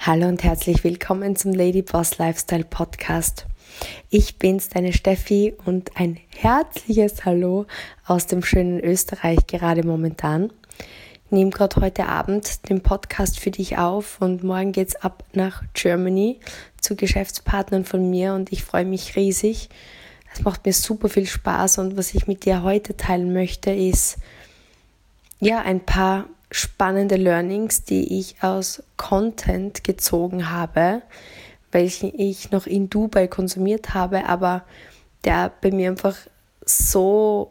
Hallo und herzlich willkommen zum Lady Boss Lifestyle Podcast. Ich bin's, deine Steffi, und ein herzliches Hallo aus dem schönen Österreich gerade momentan. Ich nehme gerade heute Abend den Podcast für dich auf und morgen geht's ab nach Germany zu Geschäftspartnern von mir und ich freue mich riesig. Es macht mir super viel Spaß und was ich mit dir heute teilen möchte, ist ein paar spannende Learnings, die ich aus Content gezogen habe, welchen ich noch in Dubai konsumiert habe, aber der bei mir einfach so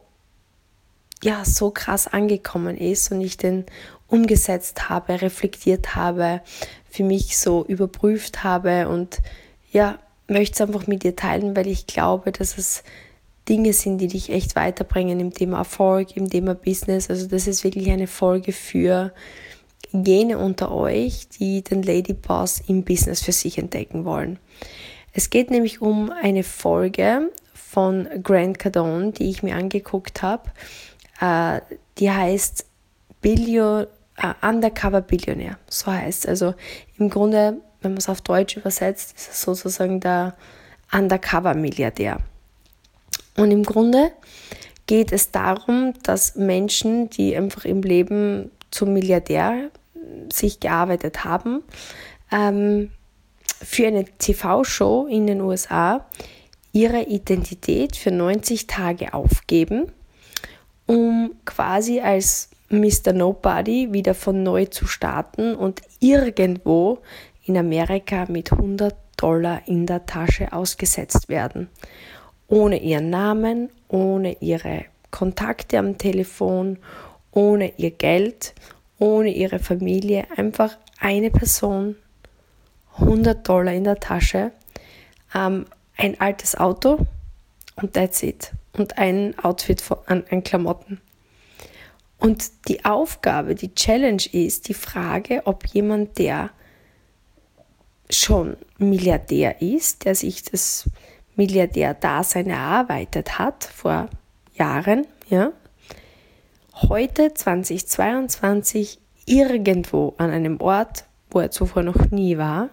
krass angekommen ist und ich den umgesetzt habe, reflektiert habe, für mich so überprüft habe und möchte es einfach mit dir teilen, weil ich glaube, dass es Dinge sind, die dich echt weiterbringen im Thema Erfolg, im Thema Business. Also das ist wirklich eine Folge für jene unter euch, die den Lady Boss im Business für sich entdecken wollen. Es geht nämlich um eine Folge von Grant Cardone, die ich mir angeguckt habe. Die heißt Undercover Billionär, so heißt es. Also im Grunde, wenn man es auf Deutsch übersetzt, ist es sozusagen der Undercover Milliardär. Und im Grunde geht es darum, dass Menschen, die einfach im Leben zum Milliardär sich gearbeitet haben, für eine TV-Show in den USA ihre Identität für 90 Tage aufgeben, um quasi als Mr. Nobody wieder von neu zu starten und irgendwo in Amerika mit $100 in der Tasche ausgesetzt werden. Ohne ihren Namen, ohne ihre Kontakte am Telefon, ohne ihr Geld, ohne ihre Familie. Einfach eine Person, $100 in der Tasche, ein altes Auto und that's it. Und ein Outfit an Klamotten. Und die Aufgabe, die Challenge ist die Frage, ob jemand, der schon Milliardär ist, der sich das Milliardär-Dasein erarbeitet hat vor Jahren, heute 2022 irgendwo an einem Ort, wo er zuvor noch nie war,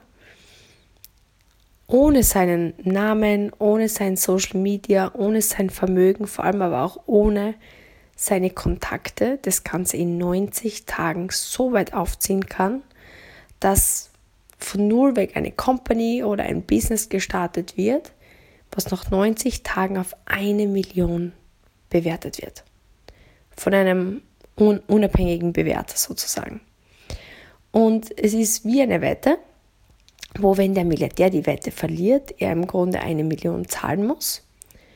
ohne seinen Namen, ohne sein Social Media, ohne sein Vermögen, vor allem aber auch ohne seine Kontakte, das Ganze in 90 Tagen so weit aufziehen kann, dass von null weg eine Company oder ein Business gestartet wird, was nach 90 Tagen auf 1 Million bewertet wird. Von einem unabhängigen Bewerter sozusagen. Und es ist wie eine Wette, wo, wenn der Milliardär die Wette verliert, er im Grunde 1 Million zahlen muss.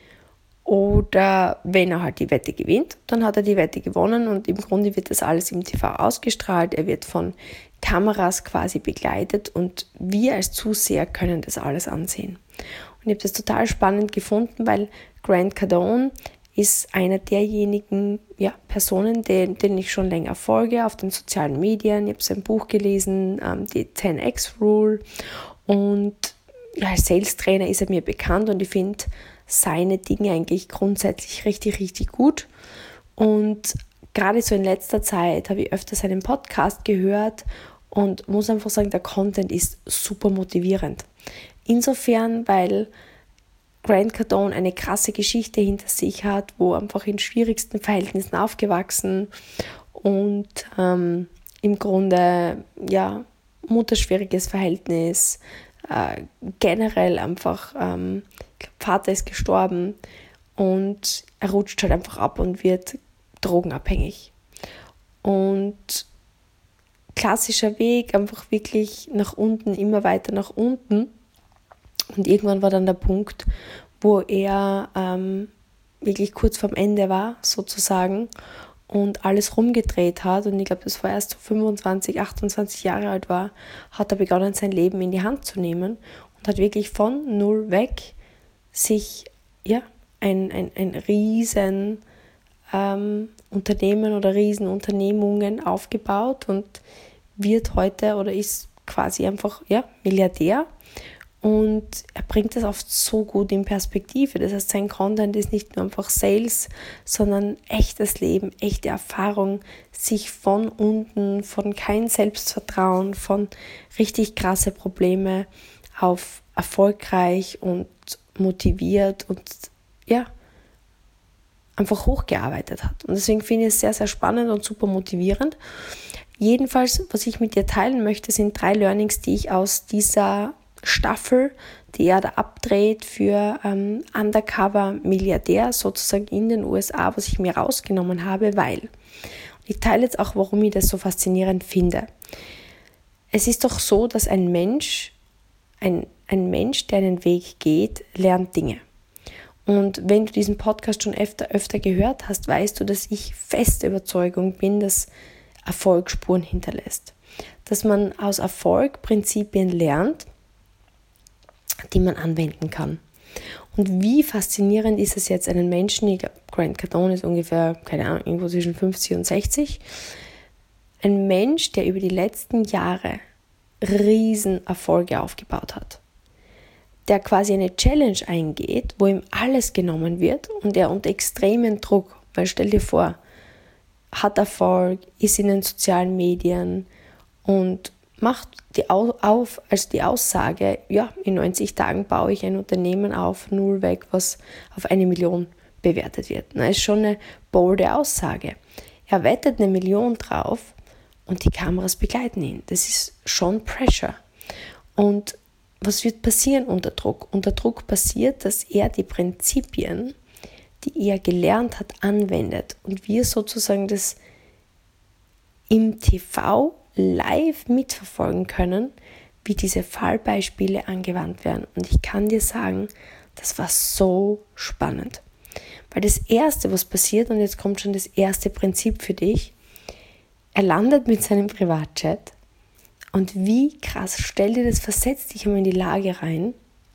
Oder wenn er halt die Wette gewinnt, dann hat er die Wette gewonnen und im Grunde wird das alles im TV ausgestrahlt. Er wird von Kameras quasi begleitet und wir als Zuseher können das alles ansehen. Und ich habe das total spannend gefunden, weil Grant Cardone ist einer derjenigen Personen, den ich schon länger folge auf den sozialen Medien. Ich habe sein Buch gelesen, die 10x Rule. Und als Sales Trainer ist er mir bekannt und ich finde seine Dinge eigentlich grundsätzlich richtig, richtig gut. Und gerade so in letzter Zeit habe ich öfter seinen Podcast gehört und muss einfach sagen, der Content ist super motivierend. Insofern, weil Grant Cardone eine krasse Geschichte hinter sich hat, wo einfach in schwierigsten Verhältnissen aufgewachsen und im Grunde mutterschwieriges Verhältnis, generell einfach, Vater ist gestorben und er rutscht halt einfach ab und wird drogenabhängig. Und klassischer Weg, einfach wirklich nach unten, immer weiter nach unten. Und irgendwann war dann der Punkt, wo er wirklich kurz vorm Ende war, sozusagen, und alles rumgedreht hat. Und ich glaube, das war erst so 25, 28 Jahre alt war, hat er begonnen, sein Leben in die Hand zu nehmen und hat wirklich von null weg sich ein riesen Unternehmen oder Riesenunternehmungen aufgebaut und wird heute oder ist quasi einfach Milliardär. Und er bringt das oft so gut in Perspektive. Das heißt, sein Content ist nicht nur einfach Sales, sondern echtes Leben, echte Erfahrung, sich von unten, von kein Selbstvertrauen, von richtig krasse Probleme auf erfolgreich und motiviert und ja, einfach hochgearbeitet hat. Und deswegen finde ich es sehr, sehr spannend und super motivierend. Jedenfalls, was ich mit dir teilen möchte, sind 3 Learnings, die ich aus dieser Staffel, die er da abdreht für Undercover-Milliardär sozusagen in den USA, was ich mir rausgenommen habe, weil ich teile jetzt auch, warum ich das so faszinierend finde. Es ist doch so, dass ein Mensch, der einen Weg geht, lernt Dinge. Und wenn du diesen Podcast schon öfter gehört hast, weißt du, dass ich feste Überzeugung bin, dass Erfolg Spuren hinterlässt. Dass man aus Erfolg Prinzipien lernt, die man anwenden kann. Und wie faszinierend ist es jetzt, einen Menschen, ich glaube, Grant Cardone ist ungefähr, keine Ahnung, irgendwo zwischen 50 und 60, ein Mensch, der über die letzten Jahre Riesenerfolge aufgebaut hat, der quasi eine Challenge eingeht, wo ihm alles genommen wird und er unter extremen Druck, weil stell dir vor, hat Erfolg, ist in den sozialen Medien und macht die Aussage, ja, in 90 Tagen baue ich ein Unternehmen auf, null weg, was auf 1 Million bewertet wird. Das ist schon eine bolde Aussage. Er wettet 1 Million drauf und die Kameras begleiten ihn. Das ist schon Pressure. Und was wird passieren unter Druck? Unter Druck passiert, dass er die Prinzipien, die er gelernt hat, anwendet und wir sozusagen das im TV live mitverfolgen können, wie diese Fallbeispiele angewandt werden. Und ich kann dir sagen, das war so spannend. Weil das Erste, was passiert, und jetzt kommt schon das erste Prinzip für dich, er landet mit seinem Privatjet und wie krass, stell dir das, versetz dich einmal in die Lage rein.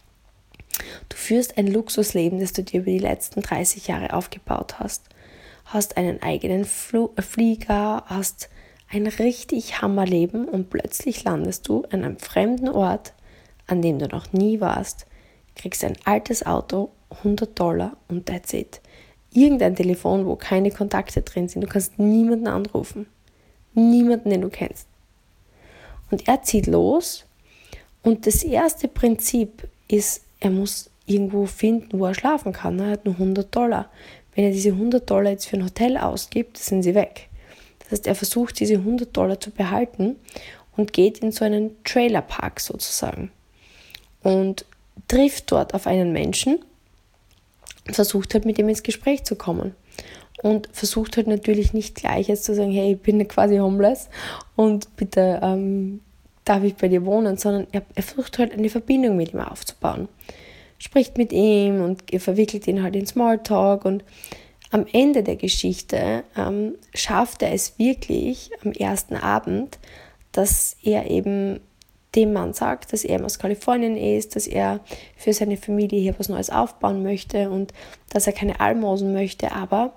Du führst ein Luxusleben, das du dir über die letzten 30 Jahre aufgebaut hast. Hast einen eigenen Flieger, hast ein richtig Hammerleben und plötzlich landest du an einem fremden Ort, an dem du noch nie warst, kriegst ein altes Auto, $100 und that's it. Irgendein Telefon, wo keine Kontakte drin sind. Du kannst niemanden anrufen. Niemanden, den du kennst. Und er zieht los und das erste Prinzip ist, er muss irgendwo finden, wo er schlafen kann. Er hat nur $100. Wenn er diese $100 jetzt für ein Hotel ausgibt, sind sie weg. Das heißt, er versucht, diese $100 zu behalten und geht in so einen Trailerpark sozusagen und trifft dort auf einen Menschen und versucht halt mit ihm ins Gespräch zu kommen. Und versucht halt natürlich nicht gleich jetzt zu sagen, hey, ich bin quasi homeless und bitte darf ich bei dir wohnen, sondern er versucht halt eine Verbindung mit ihm aufzubauen. Spricht mit ihm und verwickelt ihn halt in Smalltalk und am Ende der Geschichte schafft er es wirklich am ersten Abend, dass er eben dem Mann sagt, dass er aus Kalifornien ist, dass er für seine Familie hier was Neues aufbauen möchte und dass er keine Almosen möchte, aber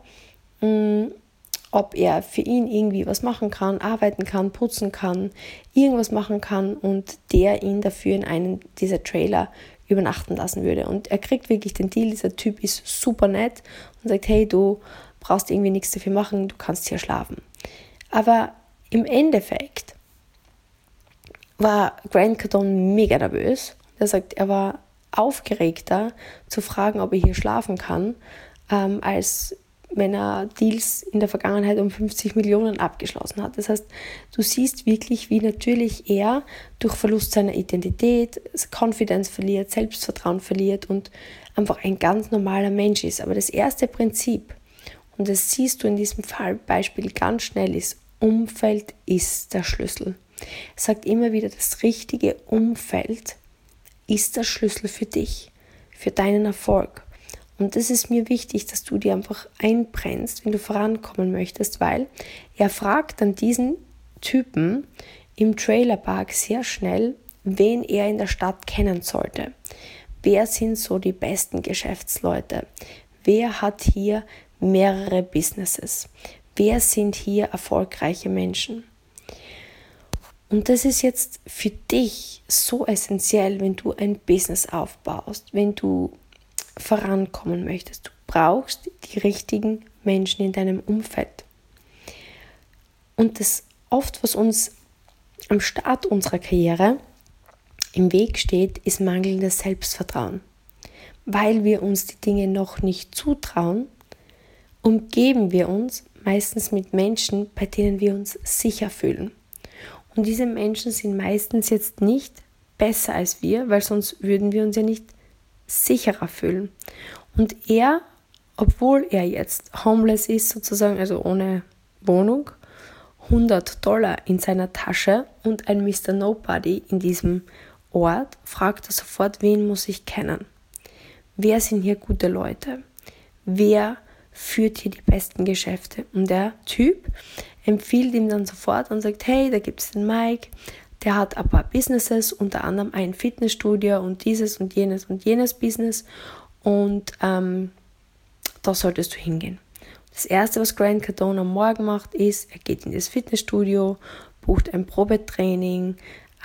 ob er für ihn irgendwie was machen kann, arbeiten kann, putzen kann, irgendwas machen kann und der ihn dafür in einen dieser Trailer übernachten lassen würde. Und er kriegt wirklich den Deal, dieser Typ ist super nett und sagt, hey, du brauchst irgendwie nichts dafür machen, du kannst hier schlafen. Aber im Endeffekt war Grant Cardone mega nervös. Er sagt, er war aufgeregter zu fragen, ob er hier schlafen kann, als wenn er Deals in der Vergangenheit um 50 Millionen abgeschlossen hat. Das heißt, du siehst wirklich, wie natürlich er durch Verlust seiner Identität Confidence verliert, Selbstvertrauen verliert und einfach ein ganz normaler Mensch ist. Aber das erste Prinzip, und das siehst du in diesem Fallbeispiel ganz schnell, ist, Umfeld ist der Schlüssel. Er sagt immer wieder, das richtige Umfeld ist der Schlüssel für dich, für deinen Erfolg. Und das ist mir wichtig, dass du dir einfach einbrennst, wenn du vorankommen möchtest, weil er fragt dann diesen Typen im Trailerpark sehr schnell, wen er in der Stadt kennen sollte. Wer sind so die besten Geschäftsleute? Wer hat hier mehrere Businesses? Wer sind hier erfolgreiche Menschen? Und das ist jetzt für dich so essentiell, wenn du ein Business aufbaust, wenn du vorankommen möchtest. Du brauchst die richtigen Menschen in deinem Umfeld. Und das oft, was uns am Start unserer Karriere im Weg steht, ist mangelndes Selbstvertrauen. Weil wir uns die Dinge noch nicht zutrauen, umgeben wir uns meistens mit Menschen, bei denen wir uns sicher fühlen. Und diese Menschen sind meistens jetzt nicht besser als wir, weil sonst würden wir uns ja nicht sicherer fühlen. Und er, obwohl er jetzt homeless ist sozusagen, also ohne Wohnung, $100 in seiner Tasche und ein Mr. Nobody in diesem Ort, fragt er sofort, wen muss ich kennen? Wer sind hier gute Leute? Wer führt hier die besten Geschäfte? Und der Typ empfiehlt ihm dann sofort und sagt, hey, da gibt es den Mike, der hat ein paar Businesses, unter anderem ein Fitnessstudio und dieses und jenes Business und da solltest du hingehen. Das Erste, was Grant Cardone am Morgen macht, ist, er geht in das Fitnessstudio, bucht ein Probetraining,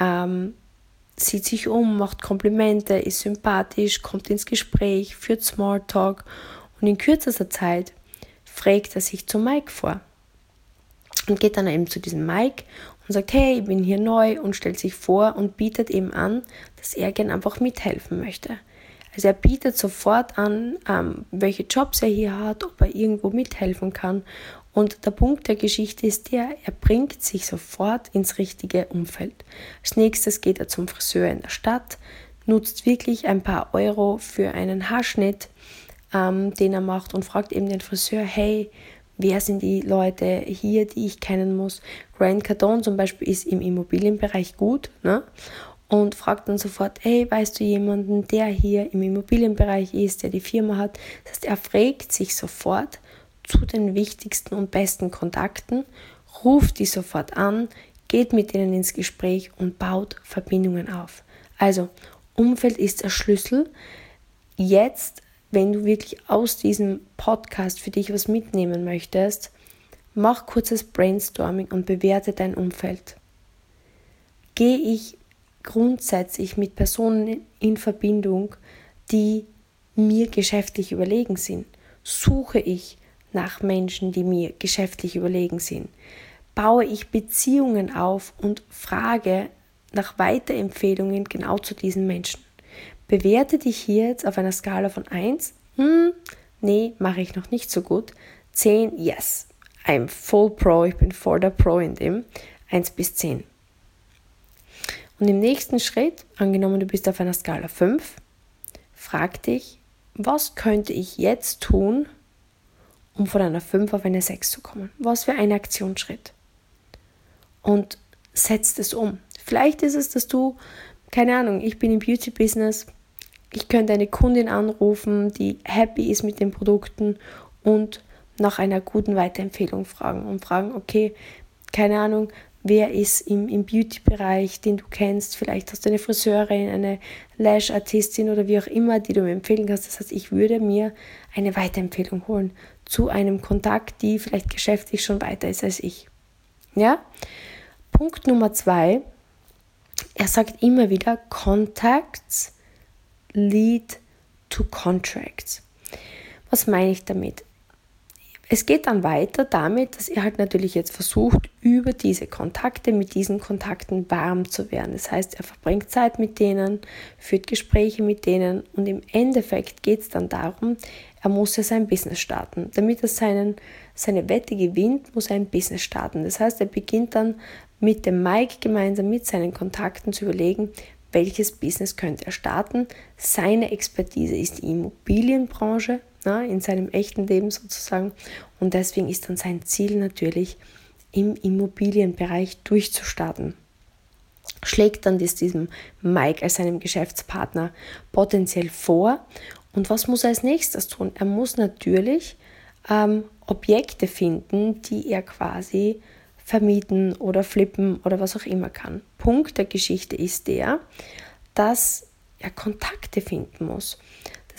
sieht sich um, macht Komplimente, ist sympathisch, kommt ins Gespräch, führt Smalltalk und in kürzester Zeit fragt er sich zu Mike vor und geht dann eben zu diesem Mike und sagt, hey, ich bin hier neu und stellt sich vor und bietet eben an, dass er gern einfach mithelfen möchte. Also er bietet sofort an, welche Jobs er hier hat, ob er irgendwo mithelfen kann. Und der Punkt der Geschichte ist er bringt sich sofort ins richtige Umfeld. Als nächstes geht er zum Friseur in der Stadt, nutzt wirklich ein paar Euro für einen Haarschnitt, den er macht und fragt eben den Friseur, hey, wer sind die Leute hier, die ich kennen muss? Grant Cardone zum Beispiel ist im Immobilienbereich gut, ne? Und fragt dann sofort, hey, weißt du jemanden, der hier im Immobilienbereich ist, der die Firma hat? Das heißt, er fragt sich sofort zu den wichtigsten und besten Kontakten, ruft die sofort an, geht mit ihnen ins Gespräch und baut Verbindungen auf. Also, Umfeld ist der Schlüssel. Jetzt, wenn du wirklich aus diesem Podcast für dich was mitnehmen möchtest, mach kurzes Brainstorming und bewerte dein Umfeld. Gehe ich grundsätzlich mit Personen in Verbindung, die mir geschäftlich überlegen sind? Suche ich nach Menschen, die mir geschäftlich überlegen sind? Baue ich Beziehungen auf und frage nach Weiterempfehlungen genau zu diesen Menschen? Bewerte dich hier jetzt auf einer Skala von 1, nee, mache ich noch nicht so gut, 10, yes, I'm full Pro, ich bin voll der Pro in dem, 1 bis 10. Und im nächsten Schritt, angenommen du bist auf einer Skala 5, frag dich, was könnte ich jetzt tun, um von einer 5 auf eine 6 zu kommen? Was für ein Aktionsschritt? Und setzt es um. Vielleicht ist es, dass du, keine Ahnung, ich bin im Beauty-Business, ich könnte eine Kundin anrufen, die happy ist mit den Produkten und nach einer guten Weiterempfehlung fragen und fragen, okay, keine Ahnung, wer ist im Beauty-Bereich, den du kennst? Vielleicht hast du eine Friseurin, eine Lash-Artistin oder wie auch immer, die du mir empfehlen kannst. Das heißt, ich würde mir eine Weiterempfehlung holen zu einem Kontakt, die vielleicht geschäftlich schon weiter ist als ich. Ja? Punkt Nummer 2, er sagt immer wieder, Contacts lead to contracts. Was meine ich damit? Es geht dann weiter damit, dass er halt natürlich jetzt versucht, über diese Kontakte, mit diesen Kontakten warm zu werden. Das heißt, er verbringt Zeit mit denen, führt Gespräche mit denen und im Endeffekt geht es dann darum, er muss ja sein Business starten. Damit er seine Wette gewinnt, muss er ein Business starten. Das heißt, er beginnt dann mit dem Mike gemeinsam mit seinen Kontakten zu überlegen, welches Business könnte er starten. Seine Expertise ist die Immobilienbranche, in seinem echten Leben sozusagen. Und deswegen ist dann sein Ziel natürlich, im Immobilienbereich durchzustarten. Schlägt dann diesem Mike als seinem Geschäftspartner potenziell vor. Und was muss er als nächstes tun? Er muss natürlich Objekte finden, die er quasi vermieten oder flippen oder was auch immer kann. Punkt der Geschichte ist der, dass er Kontakte finden muss.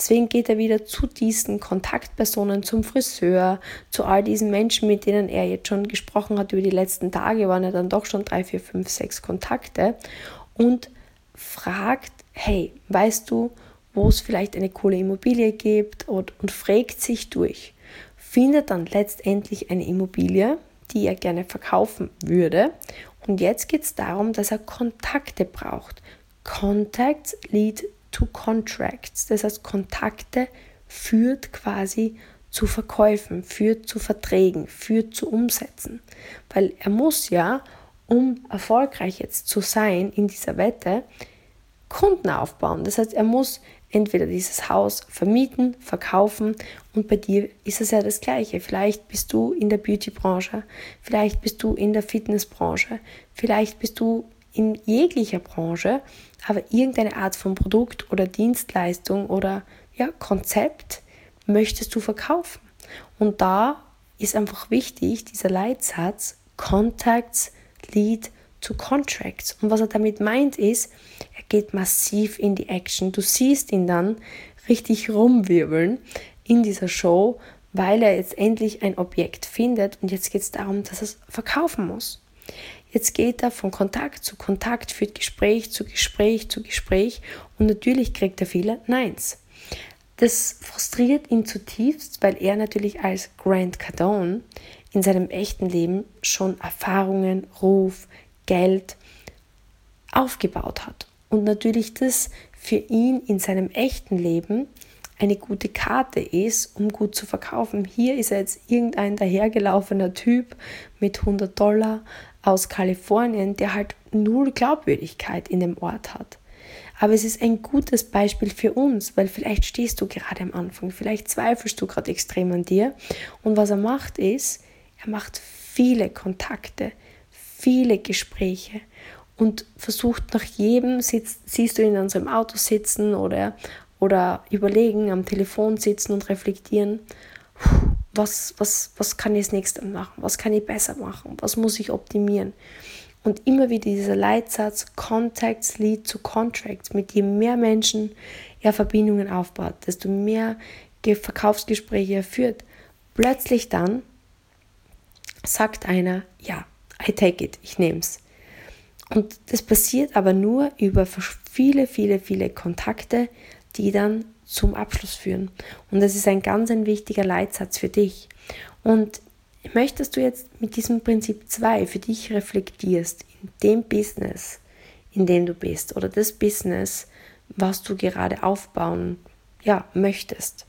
Deswegen geht er wieder zu diesen Kontaktpersonen, zum Friseur, zu all diesen Menschen, mit denen er jetzt schon gesprochen hat über die letzten Tage, waren ja dann doch schon 3, 4, 5, 6 Kontakte und fragt, hey, weißt du, wo es vielleicht eine coole Immobilie gibt und fragt sich durch. Findet dann letztendlich eine Immobilie, die er gerne verkaufen würde. Und jetzt geht es darum, dass er Kontakte braucht. Contacts lead to contracts. Das heißt, Kontakte führt quasi zu Verkäufen, führt zu Verträgen, führt zu Umsätzen. Weil er muss ja, um erfolgreich jetzt zu sein in dieser Wette, Kunden aufbauen. Das heißt, er muss entweder dieses Haus vermieten, verkaufen und bei dir ist es ja das Gleiche. Vielleicht bist du in der Beauty-Branche, vielleicht bist du in der Fitnessbranche, vielleicht bist du in jeglicher Branche, aber irgendeine Art von Produkt oder Dienstleistung oder Konzept möchtest du verkaufen. Und da ist einfach wichtig, dieser Leitsatz, Contacts lead to contracts. Und was er damit meint ist, er geht massiv in die Action. Du siehst ihn dann richtig rumwirbeln in dieser Show, weil er jetzt endlich ein Objekt findet und jetzt geht es darum, dass er es verkaufen muss. Jetzt geht er von Kontakt zu Kontakt, führt Gespräch zu Gespräch zu Gespräch und natürlich kriegt er viele Neins. Das frustriert ihn zutiefst, weil er natürlich als Grant Cardone in seinem echten Leben schon Erfahrungen, Ruf, Geld aufgebaut hat. Und natürlich das für ihn in seinem echten Leben eine gute Karte ist, um gut zu verkaufen. Hier ist er jetzt irgendein dahergelaufener Typ mit $100 aus Kalifornien, der halt null Glaubwürdigkeit in dem Ort hat. Aber es ist ein gutes Beispiel für uns, weil vielleicht stehst du gerade am Anfang, vielleicht zweifelst du gerade extrem an dir. Und was er macht ist, er macht viele Kontakte, viele Gespräche und versucht nach jedem, siehst du ihn in unserem Auto sitzen oder überlegen, am Telefon sitzen und reflektieren, was kann ich als nächstes machen, was kann ich besser machen, was muss ich optimieren. Und immer wieder dieser Leitsatz, Contacts lead to contracts, mit je mehr Menschen er Verbindungen aufbaut, desto mehr Verkaufsgespräche er führt. Plötzlich dann sagt einer, ja, I take it, ich nehme es. Und das passiert aber nur über viele, viele, viele Kontakte, die dann zum Abschluss führen. Und das ist ein ganz wichtiger Leitsatz für dich. Und ich möchte, dass du jetzt mit diesem Prinzip 2 für dich reflektierst, in dem Business, in dem du bist, oder das Business, was du gerade aufbauen möchtest.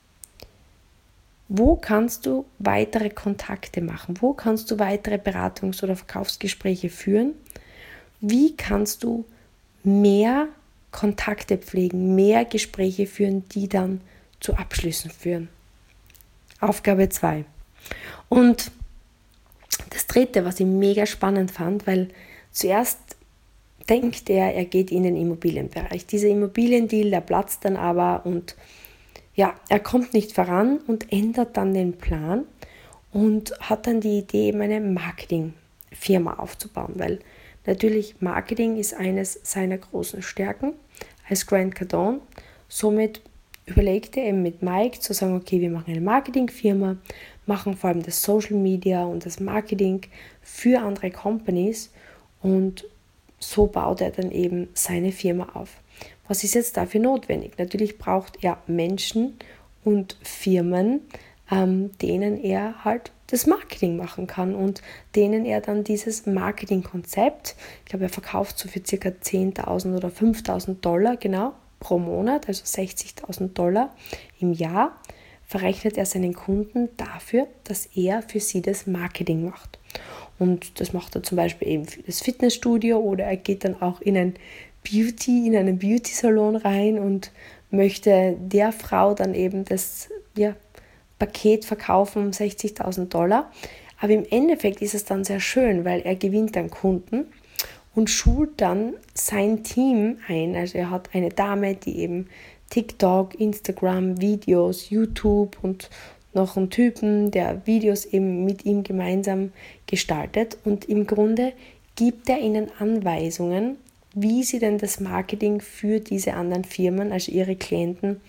Wo kannst du weitere Kontakte machen? Wo kannst du weitere Beratungs- oder Verkaufsgespräche führen? Wie kannst du mehr Kontakte pflegen, mehr Gespräche führen, die dann zu Abschlüssen führen? Aufgabe 2. Und das dritte, was ich mega spannend fand, weil zuerst denkt er geht in den Immobilienbereich. Dieser Immobiliendeal, der platzt dann aber und er kommt nicht voran und ändert dann den Plan und hat dann die Idee, eben eine Marketingfirma aufzubauen, weil natürlich Marketing ist eines seiner großen Stärken als Grant Cardone. Somit überlegte er eben mit Mike zu sagen, okay, wir machen eine Marketingfirma, machen vor allem das Social Media und das Marketing für andere Companies und so baut er dann eben seine Firma auf. Was ist jetzt dafür notwendig? Natürlich braucht er Menschen und Firmen, denen er halt das Marketing machen kann und denen er dann dieses Marketingkonzept, ich glaube, er verkauft so für ca. 10.000 oder 5.000 Dollar genau pro Monat, also 60.000 Dollar im Jahr, verrechnet er seinen Kunden dafür, dass er für sie das Marketing macht. Und das macht er zum Beispiel eben für das Fitnessstudio oder er geht dann auch in einen Beauty-Salon rein und möchte der Frau dann eben das Paket verkaufen um 60.000 Dollar. Aber im Endeffekt ist es dann sehr schön, weil er gewinnt dann Kunden und schult dann sein Team ein. Also er hat eine Dame, die eben TikTok, Instagram, Videos, YouTube und noch einen Typen, der Videos eben mit ihm gemeinsam gestaltet. Und im Grunde gibt er ihnen Anweisungen, wie sie denn das Marketing für diese anderen Firmen, also ihre Klienten,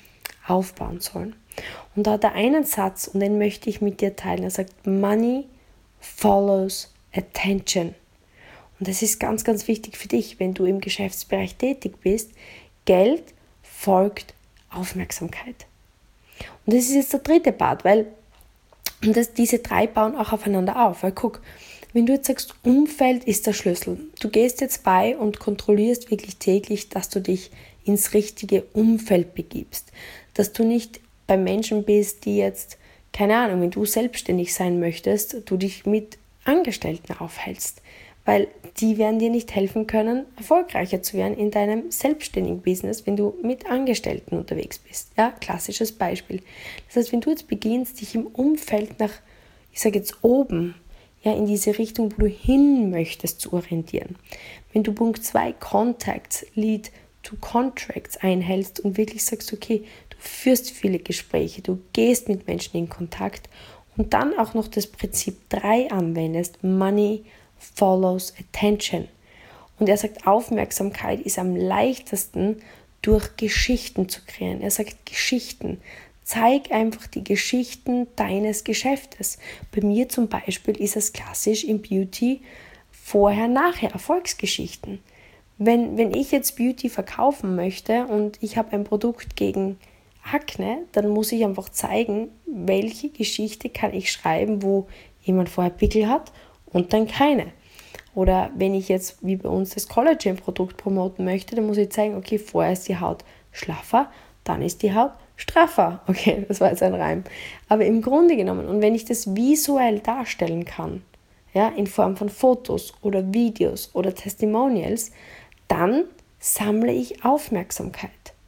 aufbauen sollen. Und da hat er einen Satz, und den möchte ich mit dir teilen. Er sagt, Money follows attention. Und das ist ganz, ganz wichtig für dich, wenn du im Geschäftsbereich tätig bist. Geld folgt Aufmerksamkeit. Und das ist jetzt der dritte Part, weil diese drei bauen auch aufeinander auf. Weil guck, wenn du jetzt sagst, Umfeld ist der Schlüssel. Du gehst jetzt bei und kontrollierst wirklich täglich, dass du dich ins richtige Umfeld begibst. Dass du nicht bei Menschen bist, die jetzt, keine Ahnung, wenn du selbstständig sein möchtest, du dich mit Angestellten aufhältst. Weil die werden dir nicht helfen können, erfolgreicher zu werden in deinem selbstständigen Business, wenn du mit Angestellten unterwegs bist. Ja, klassisches Beispiel. Das heißt, wenn du jetzt beginnst, dich im Umfeld nach, ich sage jetzt oben, ja, in diese Richtung, wo du hin möchtest, zu orientieren. Wenn du Punkt 2 Contacts, Lead to Contracts einhältst und wirklich sagst, okay, du führst viele Gespräche, du gehst mit Menschen in Kontakt und dann auch noch das Prinzip 3 anwendest, Money follows attention. Und er sagt, Aufmerksamkeit ist am leichtesten durch Geschichten zu kreieren. Er sagt Geschichten. Zeig einfach die Geschichten deines Geschäftes. Bei mir zum Beispiel ist es klassisch im Beauty vorher, nachher, Erfolgsgeschichten. Wenn ich jetzt Beauty verkaufen möchte und ich habe ein Produkt gegen Akne, dann muss ich einfach zeigen, welche Geschichte kann ich schreiben, wo jemand vorher Pickel hat und dann keine. Oder wenn ich jetzt, wie bei uns, das Collagen-Produkt promoten möchte, dann muss ich zeigen, okay, vorher ist die Haut schlaffer, dann ist die Haut straffer. Okay, das war jetzt ein Reim. Aber im Grunde genommen, und wenn ich das visuell darstellen kann, ja, in Form von Fotos oder Videos oder Testimonials, dann sammle ich Aufmerksamkeit.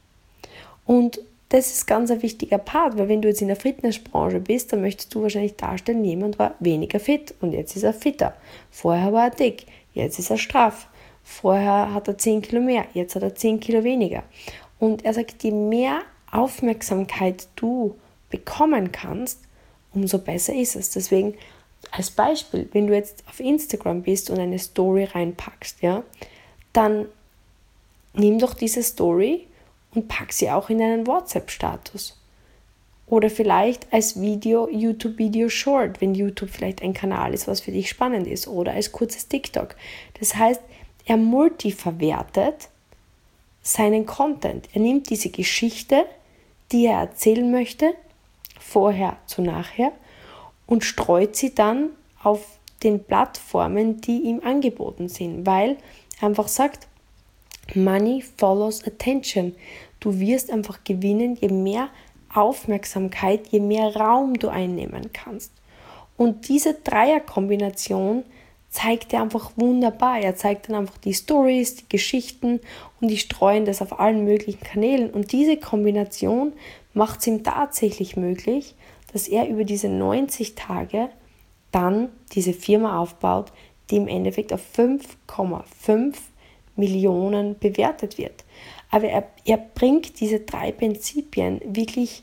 Und das ist ganz ein wichtiger Part, weil wenn du jetzt in der Fitnessbranche bist, dann möchtest du wahrscheinlich darstellen, jemand war weniger fit und jetzt ist er fitter. Vorher war er dick, jetzt ist er straff. Vorher hat er 10 Kilo mehr, jetzt hat er 10 Kilo weniger. Und er sagt, je mehr Aufmerksamkeit du bekommen kannst, umso besser ist es. Deswegen als Beispiel, wenn du jetzt auf Instagram bist und eine Story reinpackst, ja, dann nimm doch diese Story und pack sie auch in einen WhatsApp-Status. Oder vielleicht als Video, YouTube-Video Short, wenn YouTube vielleicht ein Kanal ist, was für dich spannend ist. Oder als kurzes TikTok. Das heißt, er multiverwertet seinen Content. Er nimmt diese Geschichte, die er erzählen möchte, vorher zu nachher, und streut sie dann auf den Plattformen, die ihm angeboten sind. Weil er einfach sagt, Money follows attention. Du wirst einfach gewinnen, je mehr Aufmerksamkeit, je mehr Raum du einnehmen kannst. Und diese Dreierkombination zeigt er einfach wunderbar. Er zeigt dann einfach die Stories, die Geschichten und die streuen das auf allen möglichen Kanälen. Und diese Kombination macht es ihm tatsächlich möglich, dass er über diese 90 Tage dann diese Firma aufbaut, die im Endeffekt auf 5,5 Millionen bewertet wird. Aber er bringt diese 3 Prinzipien wirklich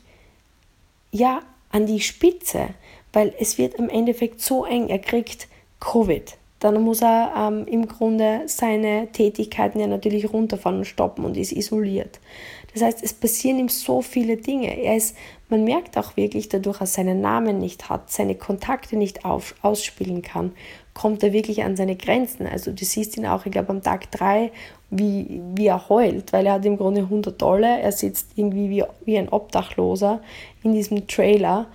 an die Spitze, weil es wird im Endeffekt so eng. Er kriegt Covid. Dann muss er im Grunde seine Tätigkeiten ja natürlich runterfahren und stoppen und ist isoliert. Das heißt, es passieren ihm so viele Dinge. Man merkt auch wirklich, dadurch, dass er seinen Namen nicht hat, seine Kontakte nicht ausspielen kann, kommt er wirklich an seine Grenzen. Also du siehst ihn auch, ich glaube, am Tag 3, wie er heult, weil er hat im Grunde $100. Er sitzt irgendwie wie ein Obdachloser in diesem Trailer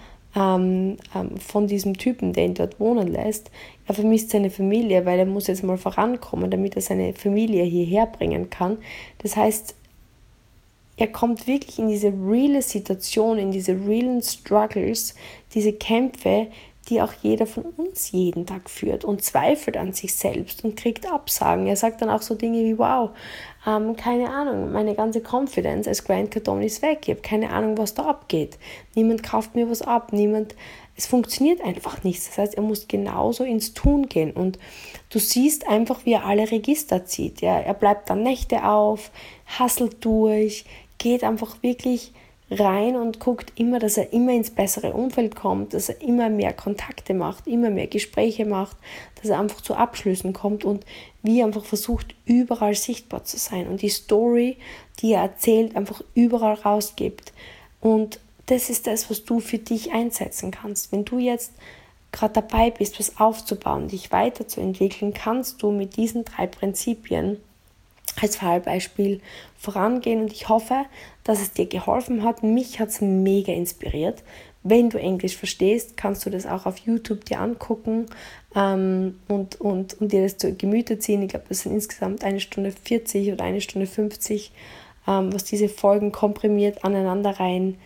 von diesem Typen, der ihn dort wohnen lässt. Er vermisst seine Familie, weil er muss jetzt mal vorankommen, damit er seine Familie hierher bringen kann. Das heißt, er kommt wirklich in diese reale Situation, in diese realen Struggles, diese Kämpfe, die auch jeder von uns jeden Tag führt und zweifelt an sich selbst und kriegt Absagen. Er sagt dann auch so Dinge wie, wow, keine Ahnung, meine ganze Confidence als Grant Cardone ist weg. Ich habe keine Ahnung, was da abgeht. Niemand kauft mir was ab, es funktioniert einfach nicht. Das heißt, er muss genauso ins Tun gehen und du siehst einfach, wie er alle Register zieht. Ja? Er bleibt dann Nächte auf, hustelt durch, geht einfach wirklich rein und guckt immer, dass er immer ins bessere Umfeld kommt, dass er immer mehr Kontakte macht, immer mehr Gespräche macht, dass er einfach zu Abschlüssen kommt und wie er einfach versucht, überall sichtbar zu sein und die Story, die er erzählt, einfach überall rausgibt. Und das ist das, was du für dich einsetzen kannst. Wenn du jetzt gerade dabei bist, was aufzubauen, dich weiterzuentwickeln, kannst du mit diesen 3 Prinzipien als Fallbeispiel vorangehen. Und ich hoffe, dass es dir geholfen hat. Mich hat es mega inspiriert. Wenn du Englisch verstehst, kannst du das auch auf YouTube dir angucken und dir das zu Gemüte ziehen. Ich glaube, das sind insgesamt 1 Stunde 40 oder 1 Stunde 50, was diese Folgen komprimiert aneinandergereiht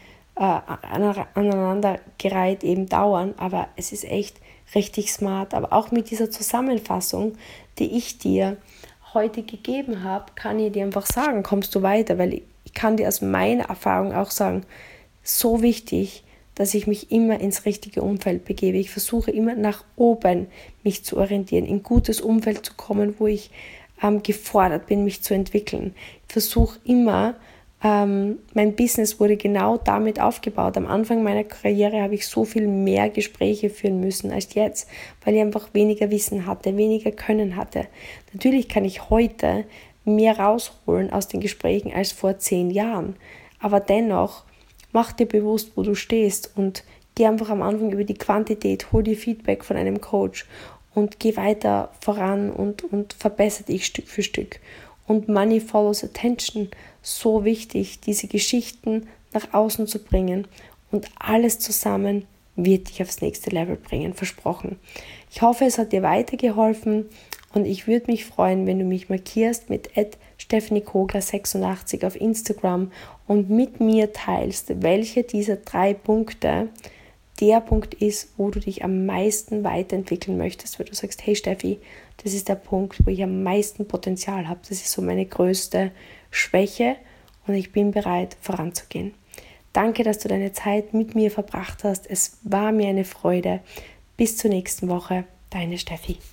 eben dauern. Aber es ist echt richtig smart. Aber auch mit dieser Zusammenfassung, die ich dir heute gegeben habe, kann ich dir einfach sagen, kommst du weiter, weil ich kann dir aus meiner Erfahrung auch sagen, so wichtig, dass ich mich immer ins richtige Umfeld begebe. Ich versuche immer nach oben mich zu orientieren, in ein gutes Umfeld zu kommen, wo ich gefordert bin, mich zu entwickeln. Ich versuche immer, mein Business wurde genau damit aufgebaut. Am Anfang meiner Karriere habe ich so viel mehr Gespräche führen müssen als jetzt, weil ich einfach weniger Wissen hatte, weniger Können hatte. Natürlich kann ich heute mehr rausholen aus den Gesprächen als vor 10 Jahren, aber dennoch mach dir bewusst, wo du stehst und geh einfach am Anfang über die Quantität, hol dir Feedback von einem Coach und geh weiter voran und verbessere dich Stück für Stück. Und Money follows attention, so wichtig, diese Geschichten nach außen zu bringen und alles zusammen wird dich aufs nächste Level bringen, versprochen. Ich hoffe, es hat dir weitergeholfen und ich würde mich freuen, wenn du mich markierst mit @stephaniekogler86 auf Instagram und mit mir teilst, welche dieser 3 Punkte der Punkt ist, wo du dich am meisten weiterentwickeln möchtest, weil du sagst, hey Steffi, das ist der Punkt, wo ich am meisten Potenzial habe. Das ist so meine größte Schwäche und ich bin bereit, voranzugehen. Danke, dass du deine Zeit mit mir verbracht hast. Es war mir eine Freude. Bis zur nächsten Woche, deine Steffi.